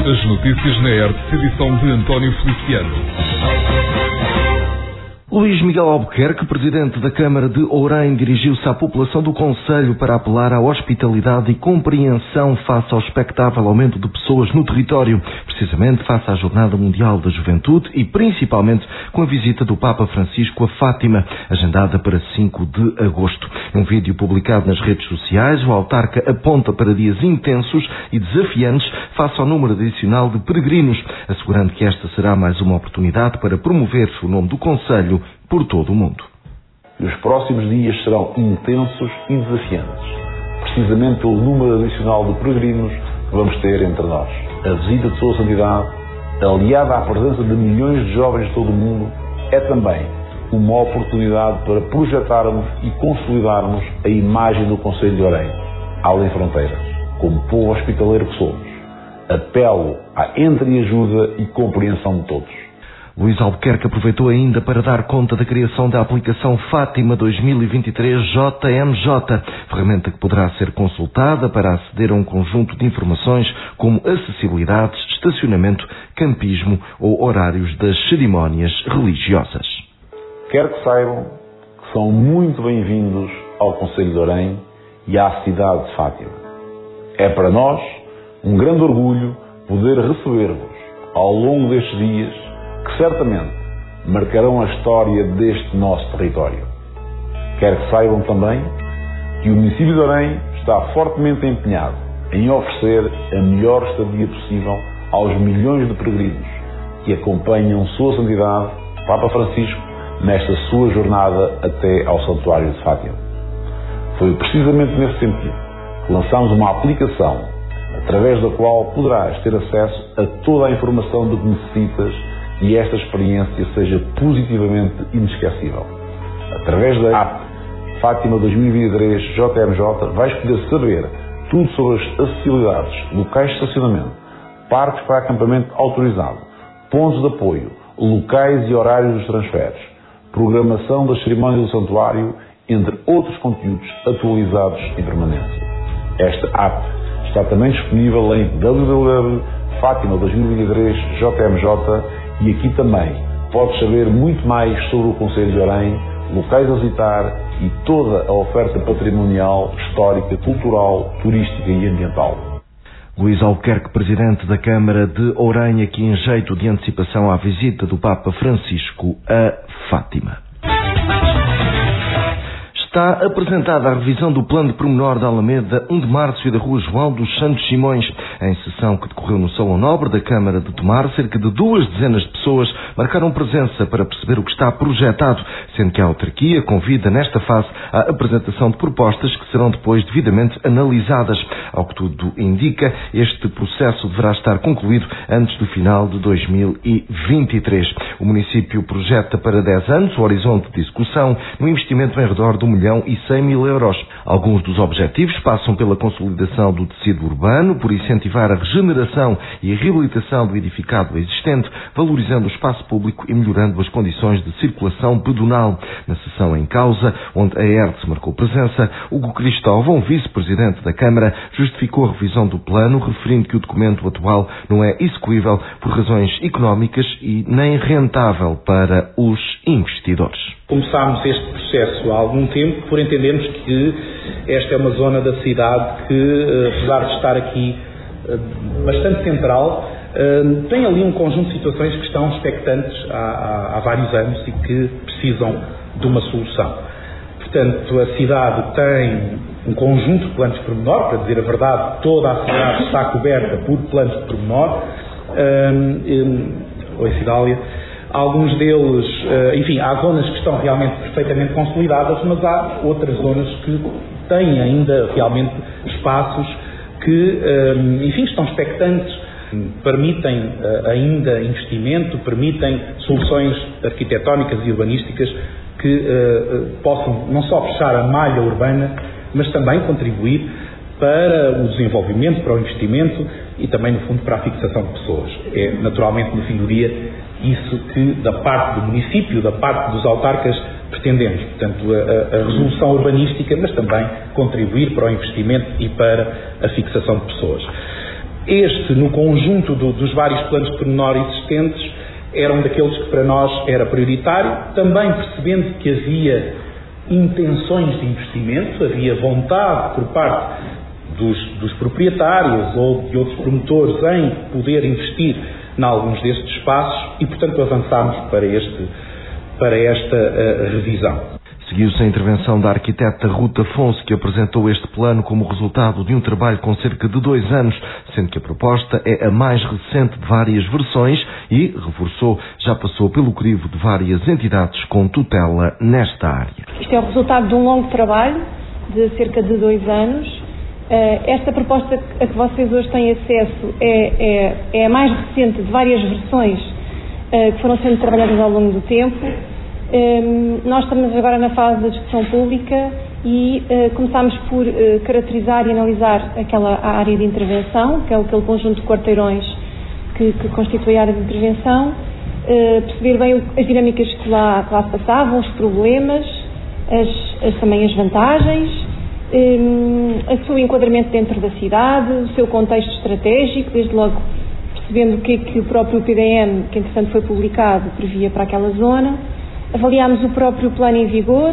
As notícias na ERTE, edição de António Feliciano. Luís Miguel Albuquerque, presidente da Câmara de Ourém, dirigiu-se à população do concelho para apelar à hospitalidade e compreensão face ao expectável aumento de pessoas no território, precisamente face à Jornada Mundial da Juventude e principalmente com a visita do Papa Francisco a Fátima, agendada para 5 de agosto. Num vídeo publicado nas redes sociais, o autarca aponta para dias intensos e desafiantes face ao número adicional de peregrinos, assegurando que esta será mais uma oportunidade para promover o nome do concelho por todo o mundo. Os próximos dias serão intensos e desafiantes, precisamente pelo número adicional de peregrinos que vamos ter entre nós. A visita de Sua Santidade, aliada à presença de milhões de jovens de todo o mundo, é também uma oportunidade para projetarmos e consolidarmos a imagem do concelho de Ourém, além fronteiras, como povo hospitaleiro que somos. Apelo à entreajuda e compreensão de todos. Luís Albuquerque aproveitou ainda para dar conta da criação da aplicação Fátima 2023 JMJ, ferramenta que poderá ser consultada para aceder a um conjunto de informações como acessibilidade, estacionamento, campismo ou horários das cerimónias religiosas. Quero que saibam que são muito bem-vindos ao concelho de Ourém e à cidade de Fátima. É para nós um grande orgulho poder receber-vos ao longo destes dias que certamente marcarão a história deste nosso território. Quero que saibam também que o município de Ourém está fortemente empenhado em oferecer a melhor estadia possível aos milhões de peregrinos que acompanham Sua Santidade, Papa Francisco, nesta sua jornada até ao Santuário de Fátima. Foi precisamente nesse sentido que lançámos uma aplicação através da qual poderás ter acesso a toda a informação de que necessitas e esta experiência seja positivamente inesquecível. Através da app Fátima 2023 JMJ vais poder saber tudo sobre as acessibilidades, locais de estacionamento, parques para acampamento autorizado, pontos de apoio, locais e horários dos transferes, programação das cerimónias do santuário, entre outros conteúdos atualizados em permanência. Esta app está também disponível em www.fatima2023.jmj e aqui também podes saber muito mais sobre o concelho de Ourém, locais a visitar e toda a oferta patrimonial, histórica, cultural, turística e ambiental. Luís Albuquerque, presidente da Câmara de Ourém, aqui em jeito de antecipação à visita do Papa Francisco a Fátima. Está apresentada a revisão do plano de pormenor da Alameda 1 de Março e da Rua João dos Santos Simões. Em sessão que decorreu no Salão Nobre da Câmara de Tomar, cerca de 2 dezenas de pessoas marcaram presença para perceber o que está projetado, sendo que a autarquia convida nesta fase à apresentação de propostas que serão depois devidamente analisadas. Ao que tudo indica, este processo deverá estar concluído antes do final de 2023. O município projeta para 10 anos o horizonte de execução no investimento em redor de 1.100.000 euros. Alguns dos objetivos passam pela consolidação do tecido urbano, por incentivar a regeneração e a reabilitação do edificado existente, valorizando o espaço público e melhorando as condições de circulação pedonal. Na sessão em causa, onde a ERTE marcou presença, Hugo Cristóvão, vice-presidente da Câmara, justificou a revisão do plano, referindo que o documento atual não é execuível por razões económicas e nem rentável para os investidores. Começámos este processo há algum tempo por entendermos que esta é uma zona da cidade que, apesar de estar aqui bastante central, tem ali um conjunto de situações que estão expectantes há vários anos e que precisam de uma solução. Portanto, a cidade tem um conjunto de planos de pormenor, para dizer a verdade, toda a cidade está coberta por planos de pormenor. Oi, Cidália. Alguns deles, enfim, há zonas que estão realmente perfeitamente consolidadas, mas há outras zonas que têm ainda realmente espaços que, enfim, estão expectantes, permitem ainda investimento, permitem soluções arquitetónicas e urbanísticas que possam não só fechar a malha urbana, mas também contribuir para o desenvolvimento, para o investimento e também, no fundo, para a fixação de pessoas. É, naturalmente, no fim do dia, isso que, da parte do município, da parte dos autarcas, pretendemos. Portanto, a resolução urbanística, mas também contribuir para o investimento e para a fixação de pessoas. Este, no conjunto dos vários planos de pormenor existentes, era um daqueles que para nós era prioritário, também percebendo que havia intenções de investimento, havia vontade por parte dos proprietários ou de outros promotores em poder investir em alguns destes espaços e, portanto, avançámos para esta revisão. Seguiu-se a intervenção da arquiteta Ruth Afonso, que apresentou este plano como resultado de um trabalho com cerca de 2 anos, sendo que a proposta é a mais recente de várias versões e, reforçou, já passou pelo crivo de várias entidades com tutela nesta área. Isto é o resultado de um longo trabalho de cerca de 2 anos. Esta proposta a que vocês hoje têm acesso é a mais recente de várias versões que foram sendo trabalhadas ao longo do tempo. Nós estamos agora na fase da discussão pública e começámos por caracterizar e analisar a área de intervenção, que é aquele conjunto de quarteirões que constitui a área de intervenção, perceber bem as dinâmicas que lá se passavam, os problemas, também as vantagens, o seu enquadramento dentro da cidade, o seu contexto estratégico, desde logo percebendo o que o próprio PDM, que entretanto foi publicado, previa para aquela zona. Avaliámos o próprio plano em vigor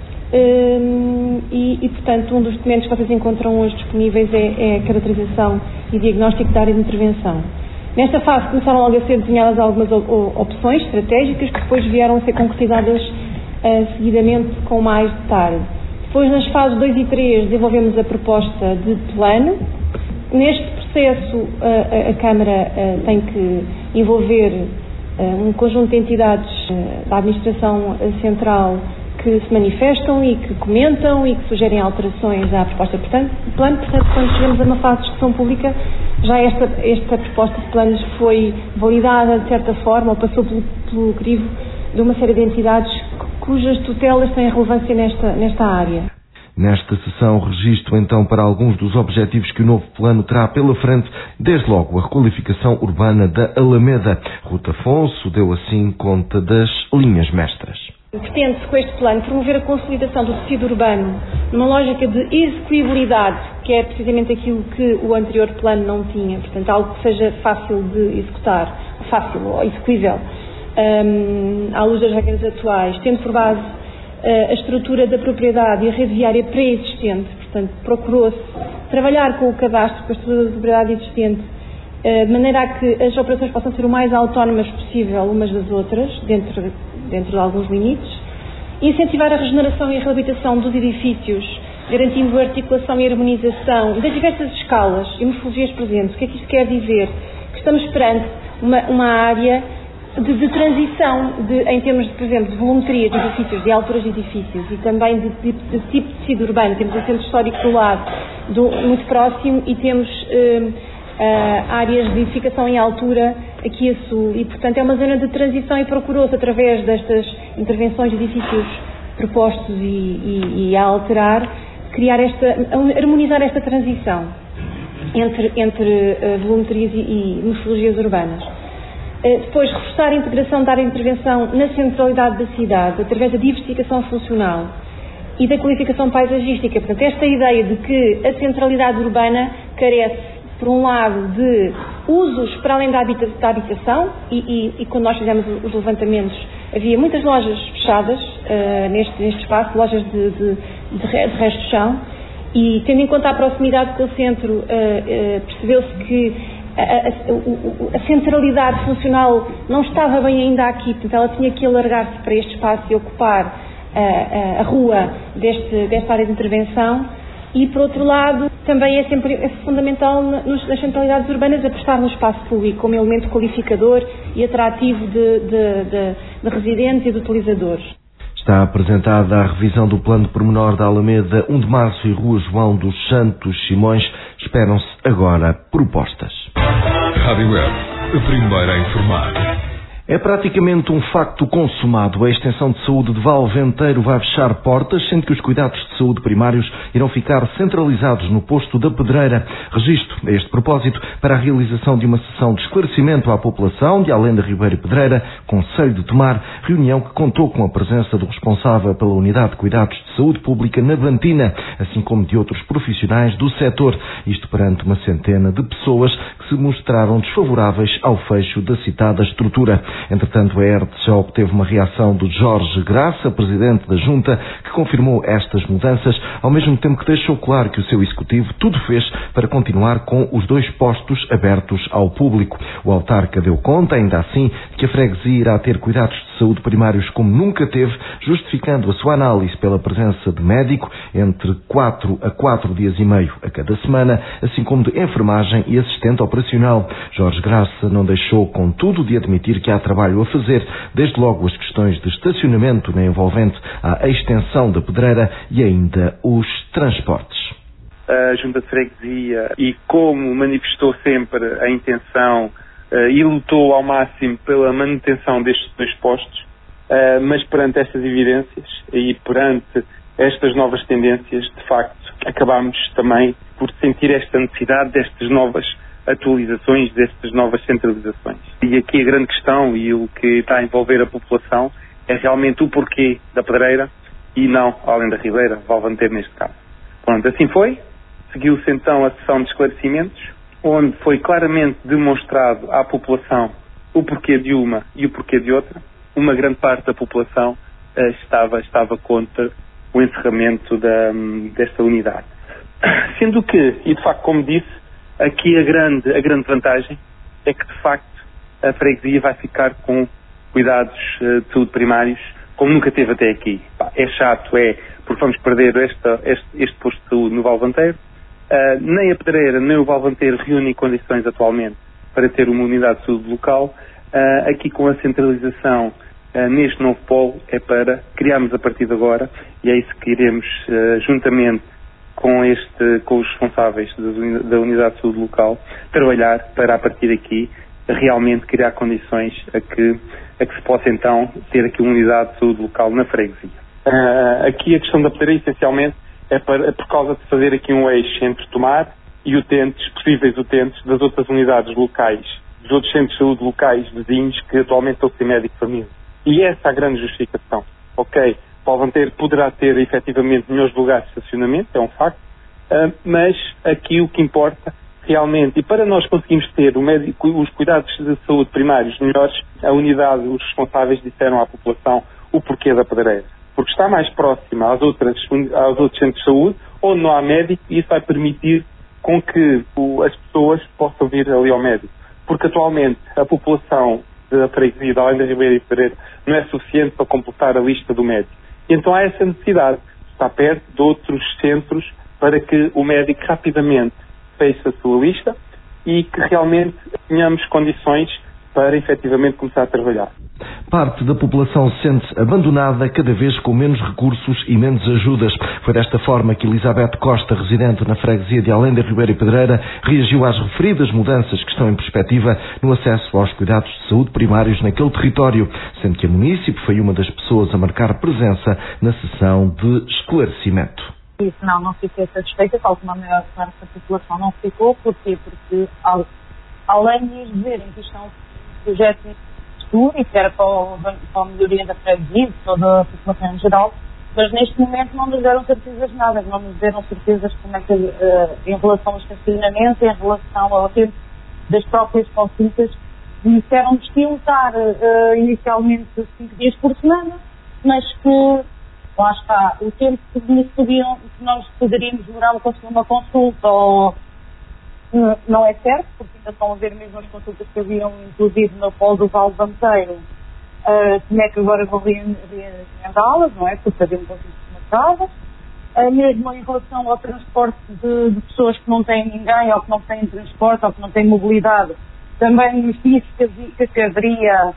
e, portanto, um dos documentos que vocês encontram hoje disponíveis é a caracterização e diagnóstico da área de intervenção. Nesta fase começaram logo a ser desenhadas algumas opções estratégicas que depois vieram a ser concretizadas seguidamente com mais detalhe. Depois, nas fases 2 e 3, desenvolvemos a proposta de plano. Neste processo, a Câmara tem que envolver um conjunto de entidades da administração central que se manifestam e que comentam e que sugerem alterações à proposta de plano. Portanto, quando chegamos a uma fase de discussão pública, já esta proposta de planos foi validada de certa forma ou passou pelo crivo de uma série de entidades cujas tutelas têm relevância nesta área. Nesta sessão, registro então para alguns dos objetivos que o novo plano terá pela frente, desde logo a requalificação urbana da Alameda. Ruth Afonso deu assim conta das linhas mestras. Pretende-se com este plano promover a consolidação do tecido urbano numa lógica de execuibilidade, que é precisamente aquilo que o anterior plano não tinha, portanto algo que seja fácil de executar, fácil ou execuível, à luz das regras atuais, tendo por base a estrutura da propriedade e a rede viária pré-existente. Portanto, procurou-se trabalhar com o cadastro, com a estrutura da propriedade existente, de maneira a que as operações possam ser o mais autónomas possível umas das outras, dentro de alguns limites, e incentivar a regeneração e a reabilitação dos edifícios, garantindo a articulação e a harmonização das diversas escalas e morfologias presentes. O que é que isto quer dizer? Que estamos perante uma área de transição em termos, por exemplo, de volumetria de edifícios, de alturas de edifícios e também de tipo de tecido urbano. Temos o centro histórico do lado muito próximo e temos áreas de edificação em altura aqui a sul e, portanto, é uma zona de transição e procurou-se, através destas intervenções de edifícios propostos e a alterar, harmonizar esta transição entre volumetrias e morfologias urbanas. Depois, reforçar a integração da área de intervenção na centralidade da cidade, através da diversificação funcional e da qualificação paisagística. Portanto, esta ideia de que a centralidade urbana carece, por um lado, de usos para além da habitação, e quando nós fizemos os levantamentos, havia muitas lojas fechadas neste espaço, lojas de resto de chão, e tendo em conta a proximidade com o centro, percebeu-se que a centralidade funcional não estava bem ainda aqui, portanto ela tinha que alargar-se para este espaço e ocupar a rua desta área de intervenção. E, por outro lado, também é fundamental nas centralidades urbanas apostar no espaço público como elemento qualificador e atrativo de residentes e de utilizadores. Está apresentada a revisão do plano de pormenor da Alameda 1 de Março e Rua João dos Santos Simões. Esperam-se agora propostas. Rádio Web, a primeira a informar. É praticamente um facto consumado. A extensão de saúde de Valventeiro vai fechar portas, sendo que os cuidados de saúde primários irão ficar centralizados no posto da Pedreira. Registro, a este propósito, para a realização de uma sessão de esclarecimento à população de Além da Ribeira e Pedreira, Concelho de Tomar, reunião que contou com a presença do responsável pela Unidade de Cuidados de Saúde Pública na Bantina, assim como de outros profissionais do setor. Isto perante uma centena de pessoas que se mostraram desfavoráveis ao fecho da citada estrutura. Entretanto, a ERT já obteve uma reação do Jorge Graça, presidente da Junta, que confirmou estas mudanças, ao mesmo tempo que deixou claro que o seu executivo tudo fez para continuar com os 2 postos abertos ao público. O autarca deu conta, ainda assim, de que a freguesia irá ter cuidados de saúde primários como nunca teve, justificando a sua análise pela presença de médico entre 4 a 4 dias e meio a cada semana, assim como de enfermagem e assistente operacional. Jorge Graça não deixou, contudo, de admitir que há trabalho a fazer, desde logo as questões de estacionamento na envolvente à extensão da Pedreira e ainda os transportes. A Junta de Freguesia, e como manifestou sempre a intenção e lutou ao máximo pela manutenção destes 2 postos, mas perante estas evidências e perante estas novas tendências, de facto, acabámos também por sentir esta necessidade destas novas atualizações, destas novas centralizações. E aqui a grande questão e o que está a envolver a população é realmente o porquê da Pedreira e não Além da Ribeira, Valventeiro neste caso. Pronto, assim foi. Seguiu-se então a sessão de esclarecimentos, onde foi claramente demonstrado à população o porquê de uma e o porquê de outra. Uma grande parte da população estava contra o encerramento desta unidade. Sendo que, e de facto como disse, aqui a grande vantagem é que de facto a freguesia vai ficar com cuidados de saúde primários como nunca teve até aqui. É chato, porque vamos perder este posto de saúde no Valventeiro. Nem a Pedreira nem o Valventeiro reúnem condições atualmente para ter uma unidade de saúde local. Aqui com a centralização neste novo polo é para criarmos a partir de agora, e é isso que iremos juntamente com os responsáveis da unidade de saúde local trabalhar para a partir daqui realmente criar condições a que se possa então ter aqui uma unidade de saúde local na freguesia. Aqui a questão da Pedreira essencialmente é por causa de fazer aqui um eixo entre Tomar e possíveis utentes das outras unidades locais, dos outros centros de saúde locais vizinhos que atualmente estão sem médico de família. E essa é a grande justificação. Ok, Valventeiro poderá ter efetivamente melhores lugares de estacionamento, é um facto, mas aqui o que importa realmente, e para nós conseguirmos ter os cuidados de saúde primários melhores, a unidade, os responsáveis disseram à população o porquê da Pedreira. Porque está mais próxima aos outros centros de saúde, onde não há médico, e isso vai permitir com que as pessoas possam vir ali ao médico. Porque atualmente a população da freguesia de Além da Ribeira e Pedreira não é suficiente para completar a lista do médico. E então há essa necessidade de estar perto de outros centros para que o médico rapidamente feche a sua lista e que realmente tenhamos condições para efetivamente começar a trabalhar. Parte da população sente-se abandonada, cada vez com menos recursos e menos ajudas. Foi desta forma que Elizabeth Costa, residente na freguesia de Além da Ribeira e Pedreira, reagiu às referidas mudanças que estão em perspectiva no acesso aos cuidados de saúde primários naquele território, sendo que a munícipe foi uma das pessoas a marcar presença na sessão de esclarecimento. Isso não fiquei satisfeita, tal como a maior parte da população não ficou. Porquê? Porque, além de dizerem que isto é um projeto de estudo e que era para a melhoria da freguesia, de toda a população em geral, mas neste momento não nos deram certezas de nada, não nos deram certezas como é que, em relação ao estacionamento, em relação ao tempo das próprias consultas. Disseram-nos que iam estar inicialmente 5 dias por semana, mas que lá está, o tempo que nós poderíamos demorar a conseguir uma consulta não é certo, porque ainda estão a ver mesmo as consultas que haviam, inclusive no polo do Valventeiro, como é que agora vão reagendá-las, não é? Porque haviam consultas marcadas. Mesmo em relação ao transporte de pessoas que não têm ninguém, ou que não têm transporte, ou que não têm mobilidade, também nos disse que haveria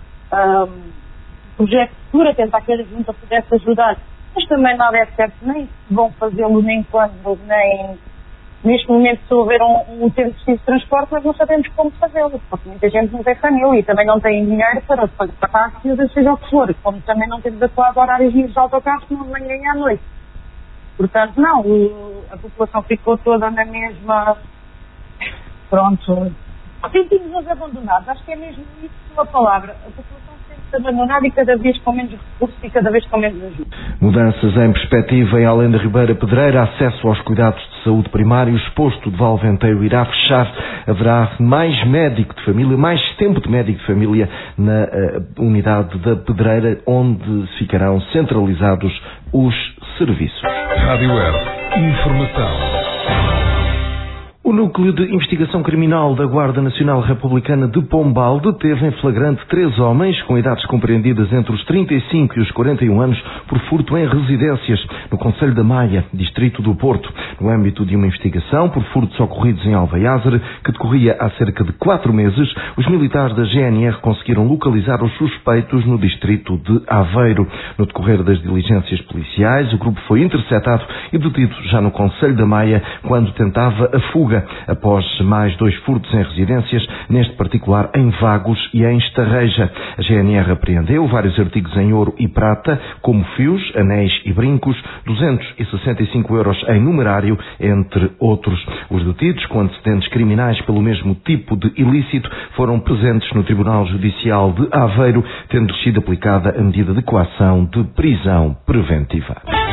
projeto futuro a tentar que a Junta pudesse ajudar, mas também nada é certo, nem vão fazê-lo nem quando, nem neste momento estou a ver um ter preciso de transporte, mas não sabemos como fazê-lo, porque muita gente não tem família e também não tem dinheiro para táxi, seja o que for, como também não temos atuado horários livres de autocarros, não de manhã e à noite. Portanto, não, a população ficou toda na mesma, pronto, sentimos-nos abandonados, acho que é mesmo isso a palavra, a população sente-se abandonada e cada vez com menos recursos e cada vez com menos ajuda. Mudanças em perspectiva em Além da Ribeira Pedreira, acesso aos cuidados de saúde primários, posto de Valventeiro irá fechar, haverá mais médico de família, mais tempo de médico de família na unidade da Pedreira, onde ficarão centralizados os serviços. Rádio Web, informação. O Núcleo de Investigação Criminal da Guarda Nacional Republicana de Pombal deteve em flagrante 3 homens com idades compreendidas entre os 35 e os 41 anos por furto em residências no Concelho da Maia, distrito do Porto, no âmbito de uma investigação por furtos ocorridos em Alvaiázere, que decorria há cerca de 4 meses. Os militares da GNR conseguiram localizar os suspeitos no distrito de Aveiro. No decorrer das diligências policiais, o grupo foi interceptado e detido já no Concelho da Maia quando tentava a fuga, após mais 2 furtos em residências, neste particular em Vagos e em Estarreja. A GNR apreendeu vários artigos em ouro e prata, como fios, anéis e brincos, 265 euros em numerário, entre outros. Os detidos, com antecedentes criminais pelo mesmo tipo de ilícito, foram presentes no Tribunal Judicial de Aveiro, tendo sido aplicada a medida de coação de prisão preventiva.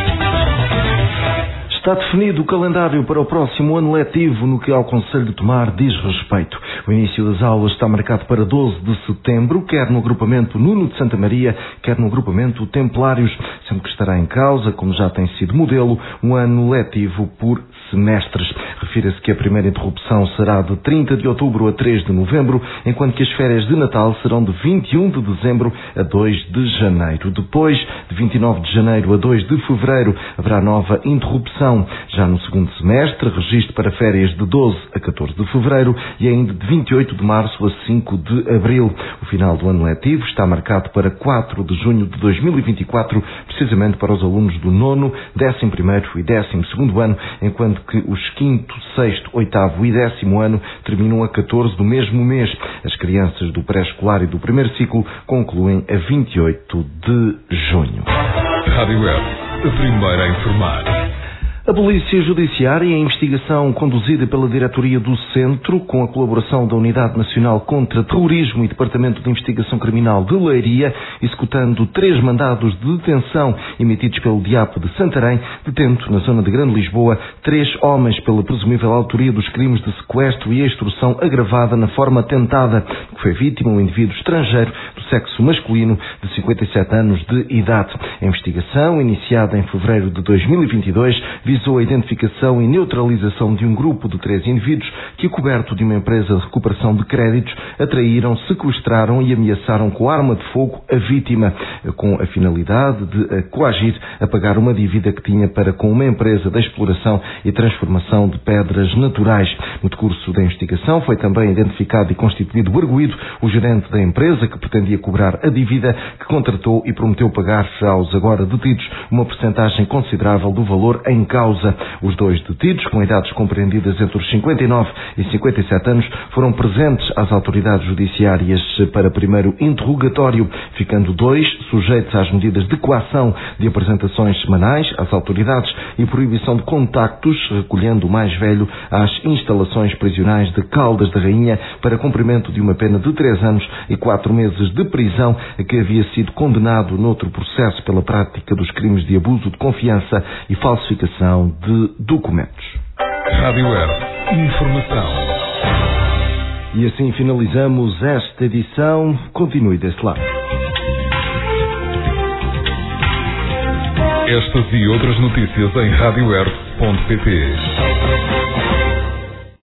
Está definido o calendário para o próximo ano letivo no que ao Concelho de Tomar diz respeito. O início das aulas está marcado para 12 de setembro, quer no agrupamento Nuno de Santa Maria, quer no agrupamento Templários, sendo que estará em causa, como já tem sido modelo, um ano letivo por semestres. Refira-se que a primeira interrupção será de 30 de outubro a 3 de novembro, enquanto que as férias de Natal serão de 21 de dezembro a 2 de janeiro. Depois, de 29 de janeiro a 2 de fevereiro, haverá nova interrupção. Já no segundo semestre, registro para férias de 12 a 14 de fevereiro e ainda de 28 de março a 5 de abril. O final do ano letivo está marcado para 4 de junho de 2024, precisamente para os alunos do 9º, 11º e 12º ano, enquanto que os 5º, 6º, 8º e 10º ano terminam a 14 do mesmo mês. As crianças do pré-escolar e do primeiro ciclo concluem a 28 de junho. Rádio Web, a primeira a informar. A Polícia Judiciária, em investigação conduzida pela Diretoria do Centro, com a colaboração da Unidade Nacional contra Terrorismo e Departamento de Investigação Criminal de Leiria, executando 3 mandados de detenção emitidos pelo DIAP de Santarém, detendo na zona de Grande Lisboa 3 homens pela presumível autoria dos crimes de sequestro e extorsão agravada na forma tentada, que foi vítima um indivíduo estrangeiro do sexo masculino de 57 anos de idade. A investigação, iniciada em fevereiro de 2022, visou a identificação e neutralização de um grupo de 3 indivíduos que, coberto de uma empresa de recuperação de créditos, atraíram, sequestraram e ameaçaram com arma de fogo a vítima, com a finalidade de a coagir a pagar uma dívida que tinha para com uma empresa de exploração e transformação de pedras naturais. No decurso da investigação foi também identificado e constituído o arguido, o gerente da empresa que pretendia cobrar a dívida, que contratou e prometeu pagar aos agora detidos uma percentagem considerável do valor em causa. Os 2 detidos, com idades compreendidas entre os 59 e 57 anos, foram presentes às autoridades judiciárias para primeiro interrogatório, ficando 2 sujeitos às medidas de coação de apresentações semanais às autoridades e proibição de contactos, recolhendo o mais velho às instalações prisionais de Caldas da Rainha para cumprimento de uma pena de 3 anos e 4 meses de prisão, a que havia sido condenado noutro processo pela prática dos crimes de abuso de confiança e falsificação de documentos. Rádio Web, informação. E assim finalizamos esta edição. Continue desse lado. Estas e outras notícias em radioweb.pt.